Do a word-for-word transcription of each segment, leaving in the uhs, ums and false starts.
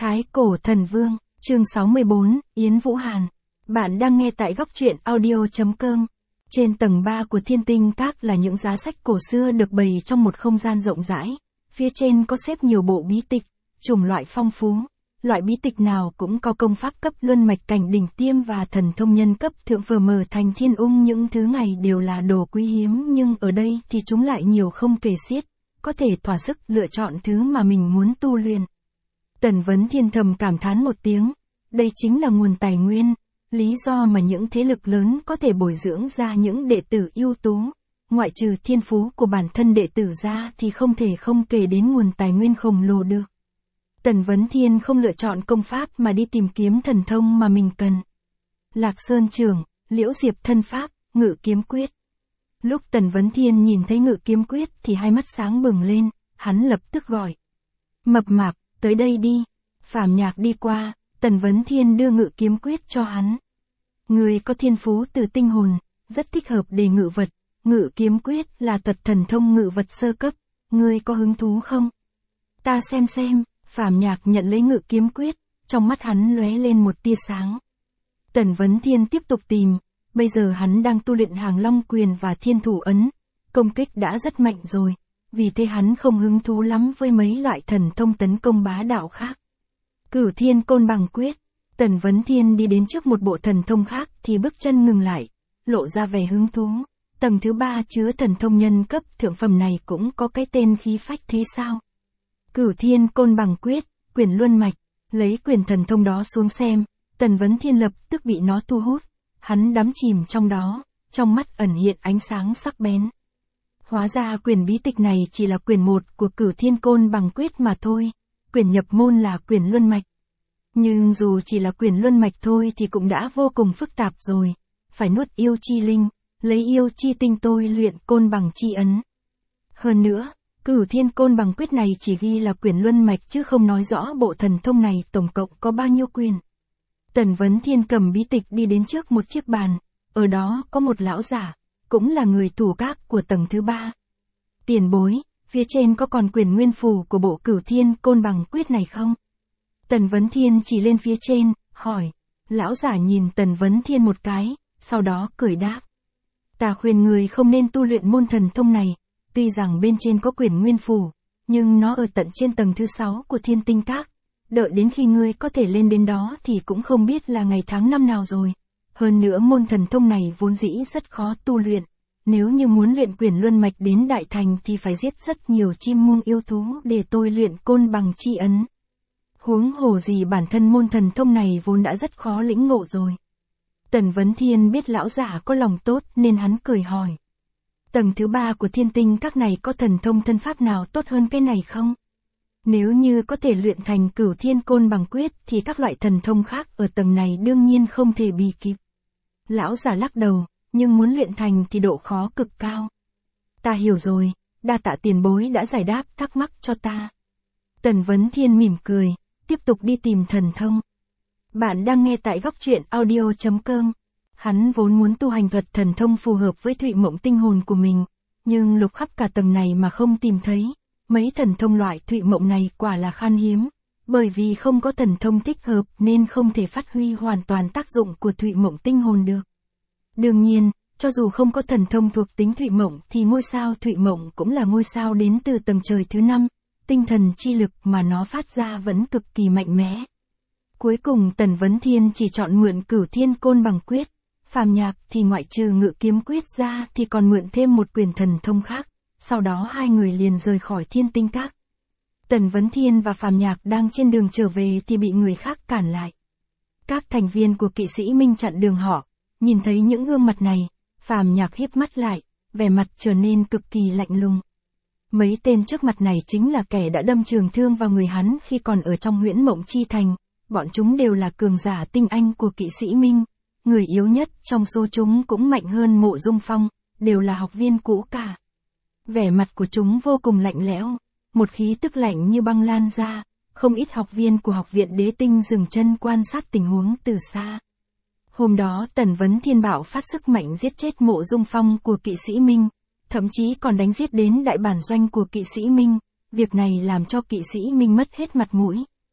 Thái Cổ Thần Vương, chương sáu mươi bốn, Yến Vũ Hàn. Bạn đang nghe tại góc truyện audio.com. Trên tầng ba của Thiên Tinh Các là những giá sách cổ xưa được bày trong một không gian rộng rãi. Phía trên có xếp nhiều bộ bí tịch, chủng loại phong phú. Loại bí tịch nào cũng có công pháp cấp luân mạch cảnh đỉnh tiêm và thần thông nhân cấp thượng vừa mở thành thiên ung. Những thứ này đều là đồ quý hiếm, nhưng ở đây thì chúng lại nhiều không kể xiết, có thể thỏa sức lựa chọn thứ mà mình muốn tu luyện. Tần Vấn Thiên thầm cảm thán một tiếng, đây chính là nguồn tài nguyên, lý do mà những thế lực lớn có thể bồi dưỡng ra những đệ tử ưu tú. Ngoại trừ thiên phú của bản thân đệ tử ra thì không thể không kể đến nguồn tài nguyên khổng lồ được. Tần Vấn Thiên không lựa chọn công pháp mà đi tìm kiếm thần thông mà mình cần. Lạc Sơn Trưởng, Liễu Diệp Thân Pháp, Ngự Kiếm Quyết. Lúc Tần Vấn Thiên nhìn thấy Ngự Kiếm Quyết thì hai mắt sáng bừng lên, hắn lập tức gọi. Mập mạp, tới đây đi. Phàm Nhạc đi qua, Tần Vấn Thiên đưa Ngự Kiếm Quyết cho hắn. Người có thiên phú từ tinh hồn, rất thích hợp để ngự vật. Ngự Kiếm Quyết là thuật thần thông ngự vật sơ cấp, ngươi có hứng thú không? Ta xem xem. Phàm Nhạc nhận lấy Ngự Kiếm Quyết, trong mắt hắn lóe lên một tia sáng. Tần Vấn Thiên tiếp tục tìm, bây giờ hắn đang tu luyện Hàng Long Quyền và Thiên Thủ Ấn, công kích đã rất mạnh rồi, vì thế hắn không hứng thú lắm với mấy loại thần thông tấn công bá đạo khác. Cửu Thiên Côn Bằng Quyết. Tần Vấn Thiên đi đến trước một bộ thần thông khác thì bước chân ngừng lại, lộ ra vẻ hứng thú. Tầng thứ ba chứa thần thông nhân cấp thượng phẩm này cũng có cái tên khí phách thế sao? Cửu Thiên Côn Bằng Quyết, quyền luân mạch. Lấy quyền thần thông đó xuống xem, Tần Vấn Thiên lập tức bị nó thu hút. Hắn đắm chìm trong đó, trong mắt ẩn hiện ánh sáng sắc bén. Hóa ra quyền bí tịch này chỉ là quyền một của Cửu Thiên Côn Bằng Quyết mà thôi. Quyền nhập môn là quyền luân mạch. Nhưng dù chỉ là quyền luân mạch thôi thì cũng đã vô cùng phức tạp rồi. Phải nuốt yêu chi linh, lấy yêu chi tinh tôi luyện côn bằng chi ấn. Hơn nữa, Cửu Thiên Côn Bằng Quyết này chỉ ghi là quyền luân mạch chứ không nói rõ bộ thần thông này tổng cộng có bao nhiêu quyền. Tần Vấn Thiên cầm bí tịch đi đến trước một chiếc bàn, ở đó có một lão giả, cũng là người thủ các của tầng thứ ba. Tiền bối, phía trên có còn quyền nguyên phù của bộ Cửu Thiên Côn Bằng Quyết này không? Tần Vấn Thiên chỉ lên phía trên, hỏi. Lão giả nhìn Tần Vấn Thiên một cái, sau đó cười đáp. Ta khuyên người không nên tu luyện môn thần thông này. Tuy rằng bên trên có quyền nguyên phù, nhưng nó ở tận trên tầng thứ sáu của Thiên Tinh Các. Đợi đến khi ngươi có thể lên đến đó thì cũng không biết là ngày tháng năm nào rồi. Hơn nữa môn thần thông này vốn dĩ rất khó tu luyện. Nếu như muốn luyện quyền luân mạch đến đại thành thì phải giết rất nhiều chim muông yêu thú để tôi luyện côn bằng chi ấn. Huống hồ gì bản thân môn thần thông này vốn đã rất khó lĩnh ngộ rồi. Tần Vấn Thiên biết lão giả có lòng tốt nên hắn cười hỏi. Tầng thứ ba của Thiên Tinh Các này có thần thông thân pháp nào tốt hơn cái này không? Nếu như có thể luyện thành Cửu Thiên Côn Bằng Quyết thì các loại thần thông khác ở tầng này đương nhiên không thể bì kịp. Lão giả lắc đầu, nhưng muốn luyện thành thì độ khó cực cao. Ta hiểu rồi, đa tạ tiền bối đã giải đáp thắc mắc cho ta. Tần Vấn Thiên mỉm cười, tiếp tục đi tìm thần thông. Bạn đang nghe tại góc truyện audio.com. Hắn vốn muốn tu hành thuật thần thông phù hợp với Thụy Mộng tinh hồn của mình, nhưng lục khắp cả tầng này mà không tìm thấy. Mấy thần thông loại Thụy Mộng này quả là khan hiếm, bởi vì không có thần thông thích hợp nên không thể phát huy hoàn toàn tác dụng của Thụy Mộng tinh hồn được. Đương nhiên, cho dù không có thần thông thuộc tính Thụy Mộng thì ngôi sao Thụy Mộng cũng là ngôi sao đến từ tầng trời thứ năm, tinh thần chi lực mà nó phát ra vẫn cực kỳ mạnh mẽ. Cuối cùng Tần Vấn Thiên chỉ chọn mượn Cửu Thiên Côn Bằng Quyết. Phàm Nhạc thì ngoại trừ Ngự Kiếm Quyết ra thì còn mượn thêm một quyền thần thông khác, sau đó hai người liền rời khỏi Thiên Tinh Các. Tần Vấn Thiên và Phàm Nhạc đang trên đường trở về thì bị người khác cản lại. Các thành viên của Kỵ Sĩ Minh chặn đường họ, nhìn thấy những gương mặt này, Phàm Nhạc híp mắt lại, vẻ mặt trở nên cực kỳ lạnh lùng. Mấy tên trước mặt này chính là kẻ đã đâm trường thương vào người hắn khi còn ở trong Huyễn Mộng Chi Thành, bọn chúng đều là cường giả tinh anh của Kỵ Sĩ Minh. Người yếu nhất trong số chúng cũng mạnh hơn Mộ Dung Phong, đều là học viên cũ cả. Vẻ mặt của chúng vô cùng lạnh lẽo, một khí tức lạnh như băng lan ra, không ít học viên của học viện Đế Tinh dừng chân quan sát tình huống từ xa. Hôm đó Tần Vấn Thiên bạo phát sức mạnh giết chết Mộ Dung Phong của Kỵ Sĩ Minh, thậm chí còn đánh giết đến đại bản doanh của Kỵ Sĩ Minh, việc này làm cho Kỵ Sĩ Minh mất hết mặt mũi.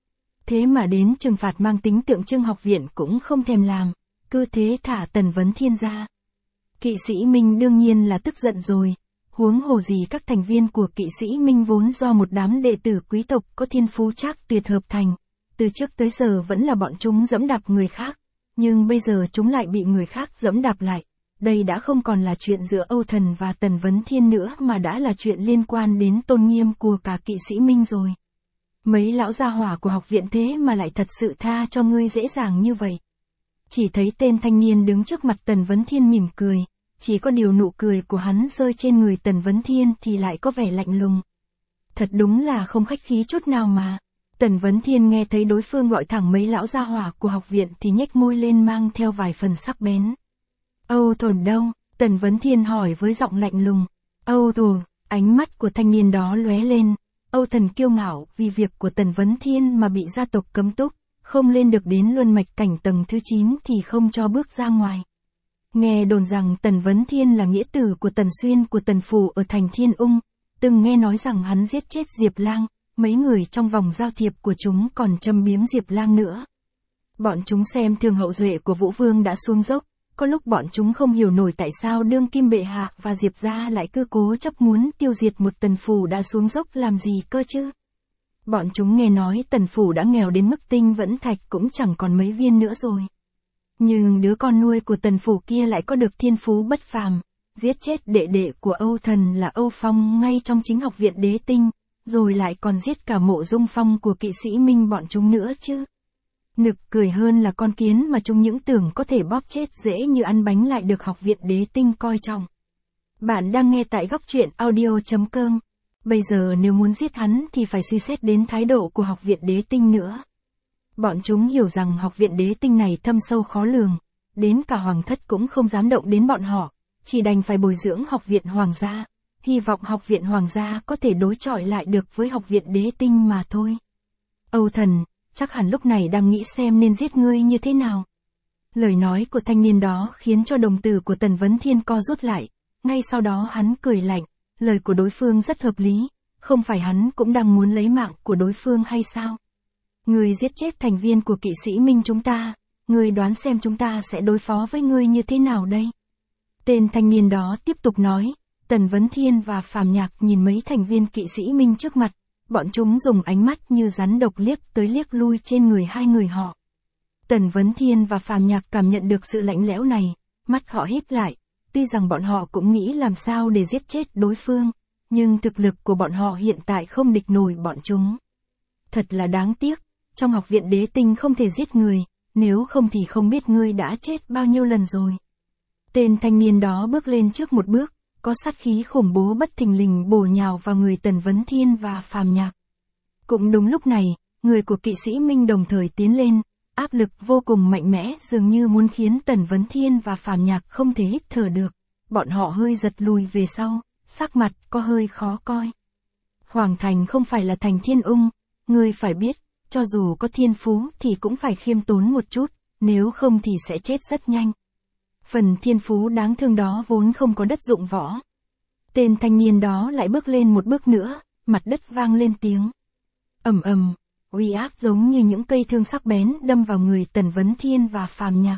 Thế mà đến trừng phạt mang tính tượng trưng học viện cũng không thèm làm, cứ thế thả Tần Vấn Thiên ra. Kỵ sĩ Minh đương nhiên là tức giận rồi, huống hồ gì các thành viên của kỵ sĩ Minh vốn do một đám đệ tử quý tộc có thiên phú trác tuyệt hợp thành, từ trước tới giờ vẫn là bọn chúng giẫm đạp người khác, nhưng bây giờ chúng lại bị người khác giẫm đạp lại. Đây đã không còn là chuyện giữa Âu Thần và Tần Vấn Thiên nữa mà đã là chuyện liên quan đến tôn nghiêm của cả kỵ sĩ Minh rồi. Mấy lão gia hỏa của học viện thế mà lại thật sự tha cho ngươi dễ dàng như vậy. Chỉ thấy tên thanh niên đứng trước mặt Tần Vấn Thiên mỉm cười, chỉ có điều nụ cười của hắn rơi trên người Tần Vấn Thiên thì lại có vẻ lạnh lùng. Thật đúng là không khách khí chút nào mà. Tần Vấn Thiên nghe thấy đối phương gọi thẳng mấy lão gia hỏa của học viện thì nhếch môi lên mang theo vài phần sắc bén. Âu Thồn đâu? Tần Vấn Thiên hỏi với giọng lạnh lùng. Âu Thồn, ánh mắt của thanh niên đó lóe lên. Âu Thần kiêu ngạo vì việc của Tần Vấn Thiên mà bị gia tộc cấm túc, không lên được đến luân mạch cảnh tầng thứ chín thì không cho bước ra ngoài. Nghe đồn rằng Tần Vấn Thiên là nghĩa tử của Tần Xuyên của Tần Phủ ở thành Thiên Ung, từng nghe nói rằng hắn giết chết Diệp Lang, mấy người trong vòng giao thiệp của chúng còn châm biếm Diệp Lang nữa. Bọn chúng xem thường hậu duệ của Vũ Vương đã xuống dốc, có lúc bọn chúng không hiểu nổi tại sao đương kim bệ hạ và Diệp gia lại cứ cố chấp muốn tiêu diệt một Tần Phủ đã xuống dốc làm gì cơ chứ. Bọn chúng nghe nói Tần Phủ đã nghèo đến mức tinh vẫn thạch cũng chẳng còn mấy viên nữa rồi. Nhưng đứa con nuôi của Tần Phủ kia lại có được thiên phú bất phàm, giết chết đệ đệ của Âu Thần là Âu Phong ngay trong chính học viện Đế Tinh, rồi lại còn giết cả Mộ Dung Phong của kỵ sĩ Minh bọn chúng nữa chứ. Nực cười hơn là con kiến mà chúng những tưởng có thể bóp chết dễ như ăn bánh lại được học viện Đế Tinh coi trọng. Bạn đang nghe tại góc truyện audio chấm com. Bây giờ nếu muốn giết hắn thì phải suy xét đến thái độ của học viện Đế Tinh nữa. Bọn chúng hiểu rằng học viện Đế Tinh này thâm sâu khó lường, đến cả hoàng thất cũng không dám động đến bọn họ, chỉ đành phải bồi dưỡng học viện hoàng gia, hy vọng học viện hoàng gia có thể đối chọi lại được với học viện Đế Tinh mà thôi. Âu Thần, chắc hẳn lúc này đang nghĩ xem nên giết ngươi như thế nào. Lời nói của thanh niên đó khiến cho đồng tử của Tần Vấn Thiên co rút lại, ngay sau đó hắn cười lạnh, lời của đối phương rất hợp lý, không phải hắn cũng đang muốn lấy mạng của đối phương hay sao? Ngươi giết chết thành viên của kỵ sĩ Minh chúng ta, ngươi đoán xem chúng ta sẽ đối phó với ngươi như thế nào đây? Tên thanh niên đó tiếp tục nói. Tần Vấn Thiên và Phàm Nhạc nhìn mấy thành viên kỵ sĩ Minh trước mặt, bọn chúng dùng ánh mắt như rắn độc liếc tới liếc lui trên người hai người họ. Tần Vấn Thiên và Phàm Nhạc cảm nhận được sự lạnh lẽo này, mắt họ híp lại, tuy rằng bọn họ cũng nghĩ làm sao để giết chết đối phương, nhưng thực lực của bọn họ hiện tại không địch nổi bọn chúng. Thật là đáng tiếc, trong học viện Đế Tinh không thể giết người, nếu không thì không biết ngươi đã chết bao nhiêu lần rồi. Tên thanh niên đó bước lên trước một bước, có sát khí khủng bố bất thình lình bổ nhào vào người Tần Vấn Thiên và Phàm Nhạc. Cũng đúng lúc này, người của kỵ sĩ Minh đồng thời tiến lên, áp lực vô cùng mạnh mẽ dường như muốn khiến Tần Vấn Thiên và Phàm Nhạc không thể hít thở được. Bọn họ hơi giật lùi về sau, sắc mặt có hơi khó coi. Hoàng thành không phải là thành Thiên Ung, ngươi phải biết, cho dù có thiên phú thì cũng phải khiêm tốn một chút, nếu không thì sẽ chết rất nhanh. Phần thiên phú đáng thương đó vốn không có đất dụng võ. Tên thanh niên đó lại bước lên một bước nữa, mặt đất vang lên tiếng. Ầm ầm, uy áp giống như những cây thương sắc bén đâm vào người Tần Vấn Thiên và Phàm Nhạc.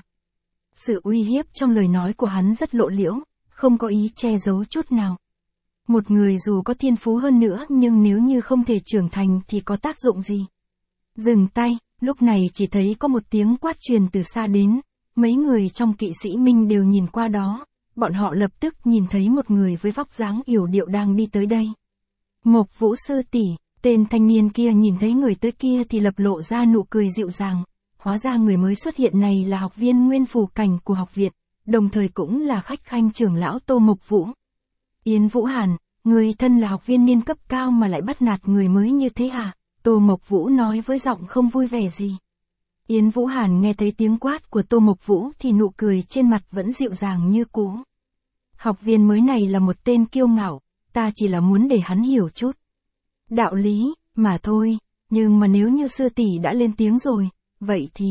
Sự uy hiếp trong lời nói của hắn rất lộ liễu, không có ý che giấu chút nào. Một người dù có thiên phú hơn nữa nhưng nếu như không thể trưởng thành thì có tác dụng gì? Dừng tay, lúc này chỉ thấy có một tiếng quát truyền từ xa đến. Mấy người trong kỵ sĩ Minh đều nhìn qua đó, bọn họ lập tức nhìn thấy một người với vóc dáng yểu điệu đang đi tới đây. Mộc Vũ sư tỷ, tên thanh niên kia nhìn thấy người tới kia thì lập lộ ra nụ cười dịu dàng, hóa ra người mới xuất hiện này là học viên nguyên phù cảnh của học viện, đồng thời cũng là khách khanh trưởng lão Tô Mộc Vũ. Yến Vũ Hàn, người thân là học viên niên cấp cao mà lại bắt nạt người mới như thế à? Tô Mộc Vũ nói với giọng không vui vẻ gì. Yến Vũ Hàn nghe thấy tiếng quát của Tô Mộc Vũ thì nụ cười trên mặt vẫn dịu dàng như cũ. Học viên mới này là một tên kiêu ngạo, ta chỉ là muốn để hắn hiểu chút đạo lý, mà thôi, nhưng mà nếu như sư tỷ đã lên tiếng rồi, vậy thì...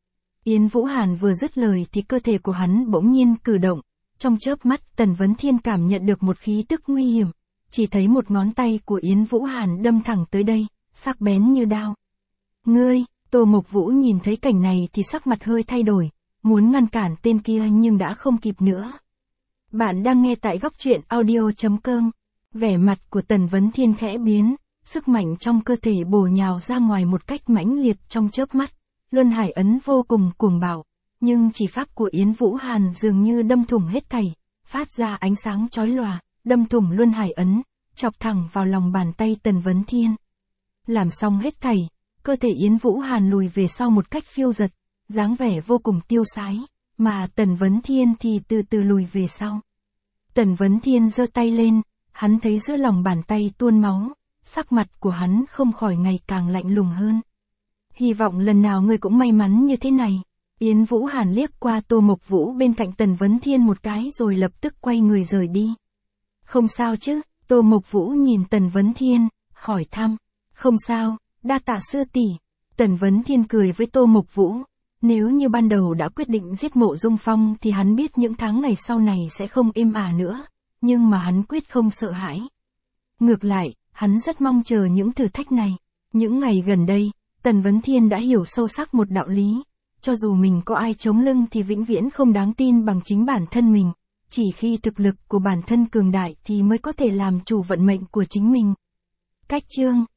Yến Vũ Hàn vừa dứt lời thì cơ thể của hắn bỗng nhiên cử động, trong chớp mắt Tần Vấn Thiên cảm nhận được một khí tức nguy hiểm, chỉ thấy một ngón tay của Yến Vũ Hàn đâm thẳng tới đây, sắc bén như đao. Ngươi, Tô Mộc Vũ nhìn thấy cảnh này thì sắc mặt hơi thay đổi, muốn ngăn cản tên kia nhưng đã không kịp nữa. Bạn đang nghe tại góc truyện audio chấm com. Vẻ mặt của Tần Vấn Thiên khẽ biến, sức mạnh trong cơ thể bổ nhào ra ngoài một cách mãnh liệt trong chớp mắt. Luân Hải ấn vô cùng cuồng bạo, nhưng chỉ pháp của Yến Vũ Hàn dường như đâm thủng hết thảy, phát ra ánh sáng chói lòa, đâm thủng Luân Hải ấn, chọc thẳng vào lòng bàn tay Tần Vấn Thiên. Làm xong hết thảy, cơ thể Yến Vũ Hàn lùi về sau một cách phiêu dật, dáng vẻ vô cùng tiêu sái, mà Tần Vấn Thiên thì từ từ lùi về sau. Tần Vấn Thiên giơ tay lên, hắn thấy giữa lòng bàn tay tuôn máu, sắc mặt của hắn không khỏi ngày càng lạnh lùng hơn. Hy vọng lần nào ngươi cũng may mắn như thế này. Yến Vũ Hàn liếc qua Tô Mộc Vũ bên cạnh Tần Vấn Thiên một cái rồi lập tức quay người rời đi. Không sao chứ? Tô Mộc Vũ nhìn Tần Vấn Thiên, hỏi thăm. Không sao, đa tạ sư tỷ. Tần Vấn Thiên cười với Tô Mộc Vũ. Nếu như ban đầu đã quyết định giết Mộ Dung Phong thì hắn biết những tháng ngày sau này sẽ không êm ả nữa, nhưng mà hắn quyết không sợ hãi. Ngược lại, hắn rất mong chờ những thử thách này. Những ngày gần đây, Tần Vấn Thiên đã hiểu sâu sắc một đạo lý. Cho dù mình có ai chống lưng thì vĩnh viễn không đáng tin bằng chính bản thân mình. Chỉ khi thực lực của bản thân cường đại thì mới có thể làm chủ vận mệnh của chính mình. Cách chương